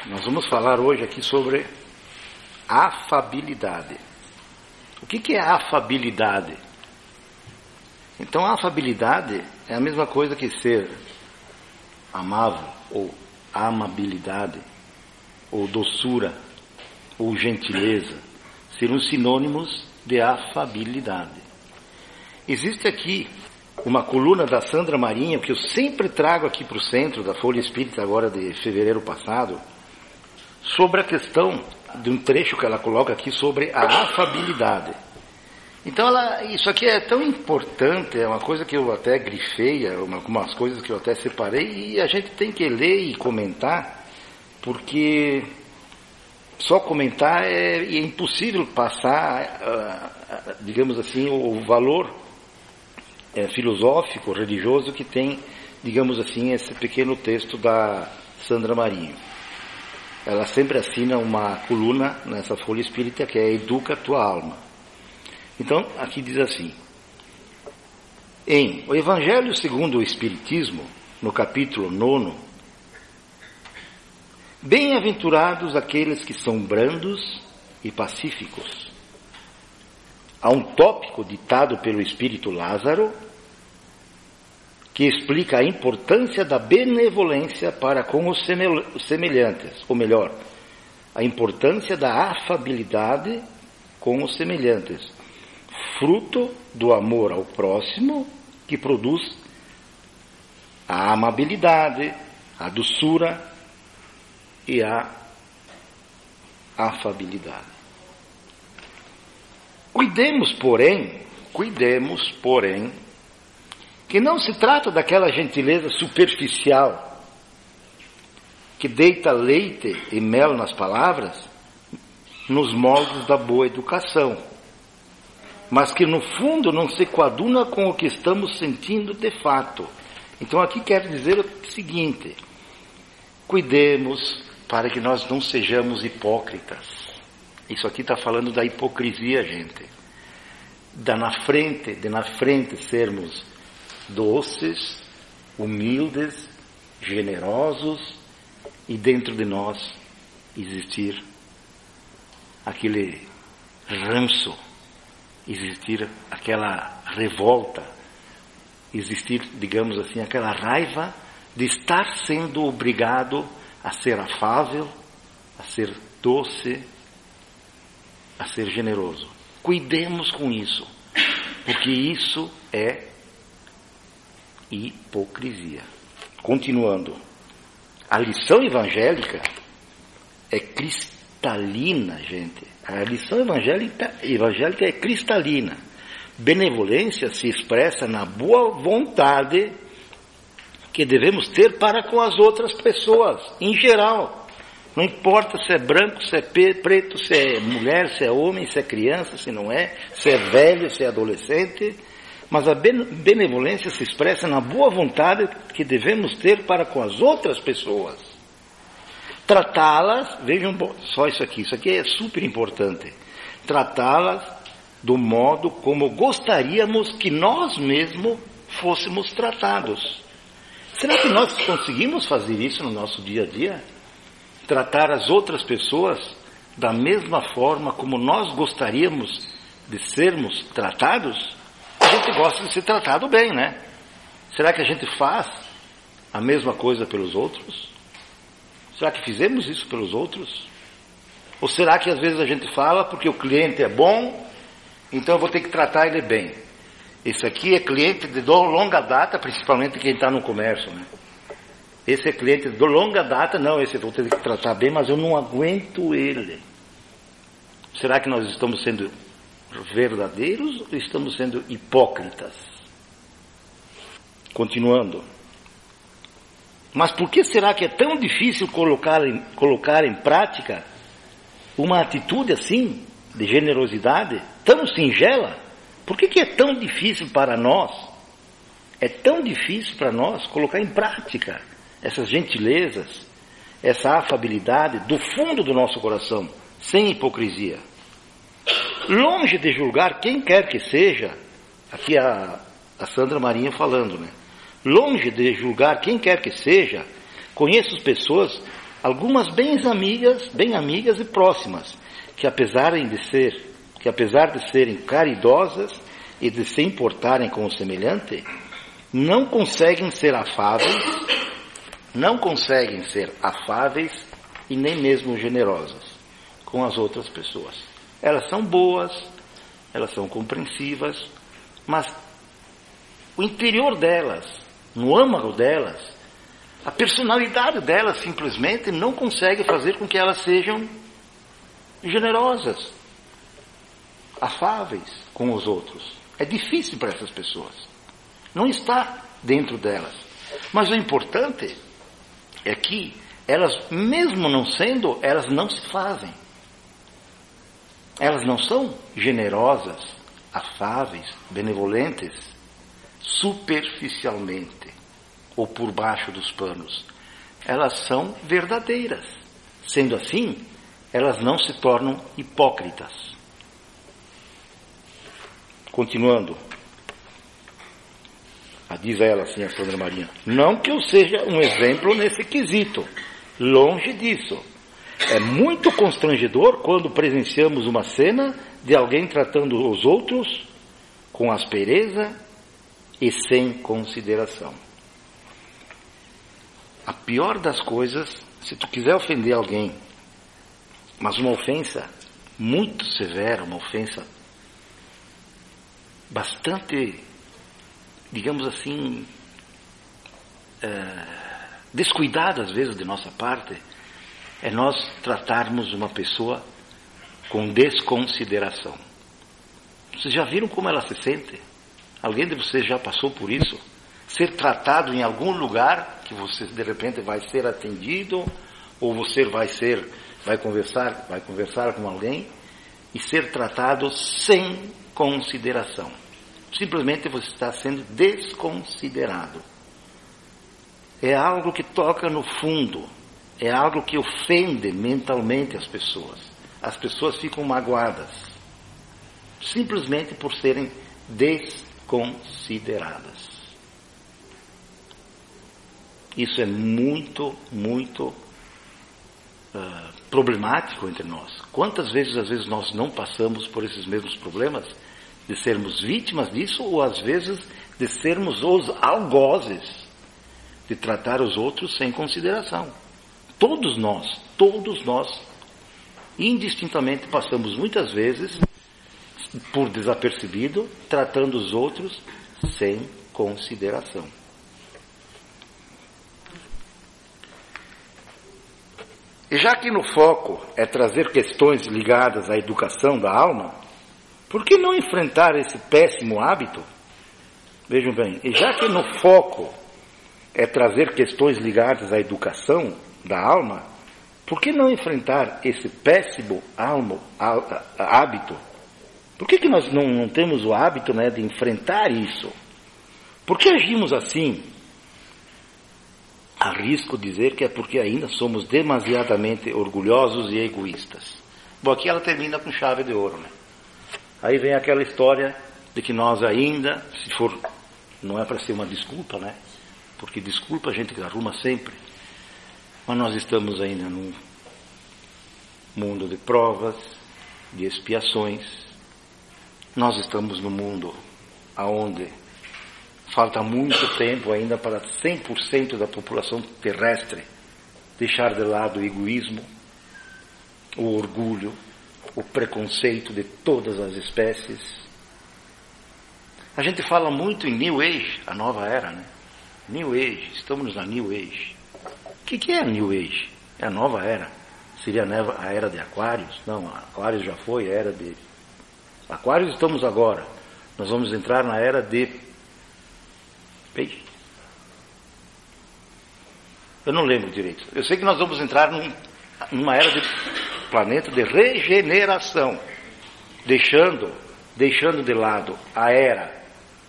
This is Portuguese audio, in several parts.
Nós vamos falar hoje aqui sobre afabilidade. O que é afabilidade? Então, a afabilidade é a mesma coisa que ser amável, ou amabilidade, ou doçura, ou gentileza. Seriam sinônimos de afabilidade. Existe aqui uma coluna da Sandra Marinho, que eu sempre trago aqui para o centro da Folha Espírita, agora de fevereiro passado, sobre a questão de um trecho que ela coloca aqui sobre a afabilidade. Então, isso aqui é tão importante, é uma coisa que eu até grifei, algumas coisas que eu até separei, e a gente tem que ler e comentar, porque só comentar é impossível passar, digamos assim, o valor filosófico, religioso que tem, digamos assim, esse pequeno texto da Sandra Marinho. Ela sempre assina uma coluna nessa Folha Espírita que é Educa a Tua Alma. Então, aqui diz assim: em O Evangelho segundo o Espiritismo, no capítulo 9, bem-aventurados aqueles que são brandos e pacíficos. Há um tópico ditado pelo Espírito Lázaro que explica a importância da benevolência para com os semelhantes, ou melhor, a importância da afabilidade com os semelhantes, fruto do amor ao próximo que produz a amabilidade, a doçura e a afabilidade. Cuidemos, porém, que não se trata daquela gentileza superficial que deita leite e mel nas palavras, nos moldes da boa educação, mas que no fundo não se coaduna com o que estamos sentindo de fato. Então aqui quer dizer o seguinte: cuidemos para que nós não sejamos hipócritas. Isso aqui está falando da hipocrisia, gente. De na frente sermos doces, humildes, generosos, e dentro de nós existir aquele ranço, existir aquela revolta, existir, digamos assim, aquela raiva de estar sendo obrigado a ser afável, a ser doce, a ser generoso. Cuidemos com isso, porque isso é hipocrisia. Continuando, a lição evangélica é cristalina, gente. A lição evangélica é cristalina. Benevolência se expressa na boa vontade que devemos ter para com as outras pessoas, em geral. Não importa se é branco, se é preto, se é mulher, se é homem, se é criança, se não é, se é velho, se é adolescente. Mas a benevolência se expressa na boa vontade que devemos ter para com as outras pessoas. Tratá-las, vejam só isso aqui é super importante. Tratá-las do modo como gostaríamos que nós mesmos fôssemos tratados. Será que nós conseguimos fazer isso no nosso dia a dia? Tratar as outras pessoas da mesma forma como nós gostaríamos de sermos tratados? A gente gosta de ser tratado bem, né? Será que a gente faz a mesma coisa pelos outros? Será que fizemos isso pelos outros? Ou será que às vezes a gente fala porque o cliente é bom, então eu vou ter que tratar ele bem? Esse aqui é cliente de longa data, principalmente quem está no comércio, né? Esse é cliente de longa data, não, esse eu vou ter que tratar bem, mas eu não aguento ele. Será que nós estamos sendo verdadeiros ou estamos sendo hipócritas? Continuando. Mas por que será que é tão difícil colocar em prática uma atitude assim, de generosidade, tão singela? Por que é tão difícil para nós? É tão difícil para nós colocar em prática essas gentilezas, essa afabilidade do fundo do nosso coração, sem hipocrisia. Longe de julgar quem quer que seja, aqui a Sandra Marinho falando, né? Longe de julgar quem quer que seja, conheço pessoas algumas bem amigas e próximas, que apesar de serem caridosas e de se importarem com o semelhante, não conseguem ser afáveis e nem mesmo generosas com as outras pessoas. Elas são boas, elas são compreensivas, mas o interior delas, no âmago delas, a personalidade delas simplesmente não consegue fazer com que elas sejam generosas, afáveis com os outros. É difícil para essas pessoas. Não está dentro delas. Mas o importante é que elas, mesmo não sendo, elas não se fazem. Elas não são generosas, afáveis, benevolentes, superficialmente ou por baixo dos panos. Elas são verdadeiras. Sendo assim, elas não se tornam hipócritas. Continuando, diz ela assim, a Sandra Marinha: não que eu seja um exemplo nesse quesito, longe disso. É muito constrangedor quando presenciamos uma cena de alguém tratando os outros com aspereza e sem consideração. A pior das coisas, se tu quiser ofender alguém, mas uma ofensa muito severa, uma ofensa bastante, digamos assim, descuidada às vezes de nossa parte, é nós tratarmos uma pessoa com desconsideração. Vocês já viram como ela se sente? Alguém de vocês já passou por isso? Ser tratado em algum lugar que você de repente vai ser atendido, ou você vai conversar com alguém e ser tratado sem consideração. Simplesmente você está sendo desconsiderado. É algo que toca no fundo, é algo que ofende mentalmente as pessoas. As pessoas ficam magoadas, simplesmente por serem desconsideradas. Isso é muito, muito problemático entre nós. Quantas vezes, às vezes, nós não passamos por esses mesmos problemas, de sermos vítimas disso, ou às vezes de sermos os algozes, de tratar os outros sem consideração. Todos nós, indistintamente passamos muitas vezes por desapercebido, tratando os outros sem consideração. E já que no foco é trazer questões ligadas à educação da alma, por que não enfrentar esse péssimo hábito? Vejam bem, e já que no foco é trazer questões ligadas à educação da alma, por que não enfrentar esse péssimo hábito? Por que nós não temos o hábito, de enfrentar isso? Por que agimos assim? Arrisco dizer que é porque ainda somos demasiadamente orgulhosos e egoístas. Bom, aqui ela termina com chave de ouro, Aí vem aquela história de que nós ainda, se for, não é para ser uma desculpa, Porque desculpa a gente arruma sempre. Mas nós estamos ainda num mundo de provas, de expiações. Nós estamos num mundo onde falta muito tempo ainda para 100% da população terrestre deixar de lado o egoísmo, o orgulho, o preconceito de todas as espécies. A gente fala muito em New Age, a nova era, New Age, estamos na New Age. O que é a New Age? É a nova era. Seria a era de Aquários? Não, Aquários já foi, a era de... Aquários estamos agora. Nós vamos entrar na era de Peixe. Eu não lembro direito. Eu sei que nós vamos entrar numa era de planeta de regeneração, deixando de lado a era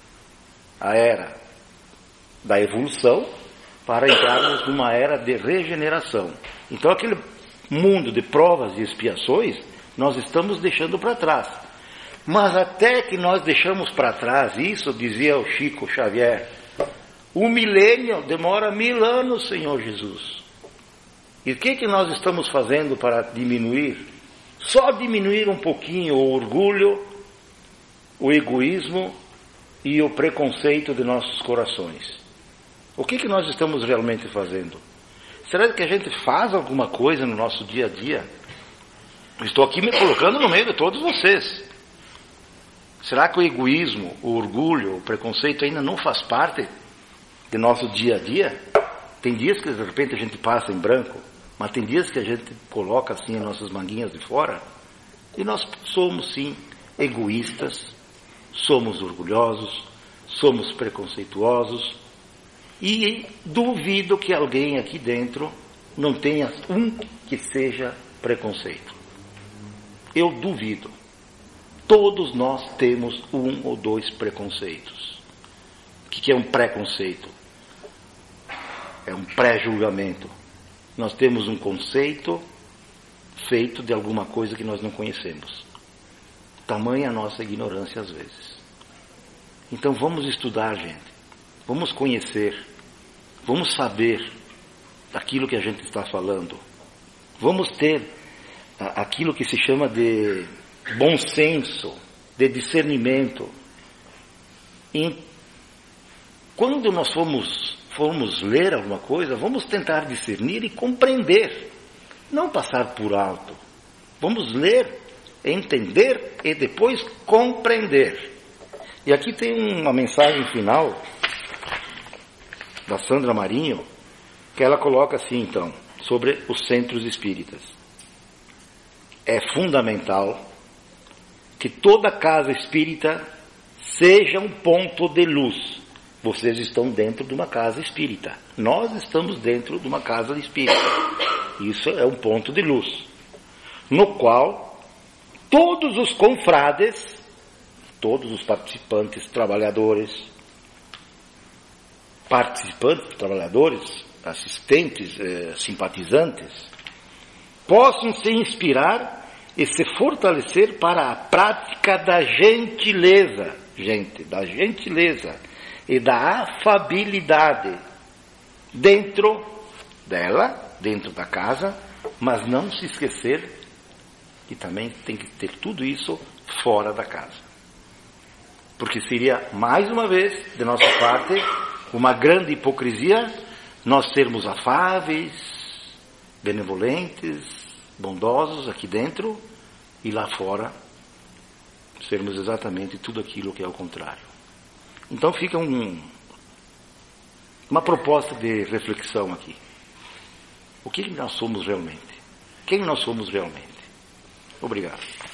da evolução, para entrarmos numa era de regeneração. Então aquele mundo de provas e expiações nós estamos deixando para trás. Mas até que nós deixamos para trás isso, dizia o Chico Xavier, o milênio demora 1000 anos, Senhor Jesus. E o que nós estamos fazendo para diminuir? Só diminuir um pouquinho o orgulho, o egoísmo e o preconceito de nossos corações. O que nós estamos realmente fazendo? Será que a gente faz alguma coisa no nosso dia a dia? Estou aqui me colocando no meio de todos vocês. Será que o egoísmo, o orgulho, o preconceito ainda não faz parte de nosso dia a dia? Tem dias que de repente a gente passa em branco, mas tem dias que a gente coloca assim as nossas manguinhas de fora. E nós somos sim egoístas, somos orgulhosos, somos preconceituosos. E duvido que alguém aqui dentro não tenha um que seja preconceito. Eu duvido. Todos nós temos um ou dois preconceitos. O que é um preconceito? É um pré-julgamento. Nós temos um conceito feito de alguma coisa que nós não conhecemos. Tamanha a nossa ignorância às vezes. Então vamos estudar, gente. Vamos conhecer. Vamos saber daquilo que a gente está falando. Vamos ter aquilo que se chama de bom senso, de discernimento. E quando nós formos ler alguma coisa, vamos tentar discernir e compreender, não passar por alto. Vamos ler, entender e depois compreender. E aqui tem uma mensagem final da Sandra Marinho, que ela coloca assim então, sobre os centros espíritas. É fundamental que toda casa espírita seja um ponto de luz. Vocês estão dentro de uma casa espírita. Nós estamos dentro de uma casa espírita. Isso é um ponto de luz, no qual todos os confrades, todos os participantes, trabalhadores, assistentes, simpatizantes, possam se inspirar e se fortalecer para a prática da gentileza, e da afabilidade dentro dela, dentro da casa, mas não se esquecer que também tem que ter tudo isso fora da casa. Porque seria, mais uma vez, de nossa parte, uma grande hipocrisia nós sermos afáveis, benevolentes, bondosos aqui dentro e lá fora sermos exatamente tudo aquilo que é o contrário. Então fica uma proposta de reflexão aqui. O que nós somos realmente? Quem nós somos realmente? Obrigado.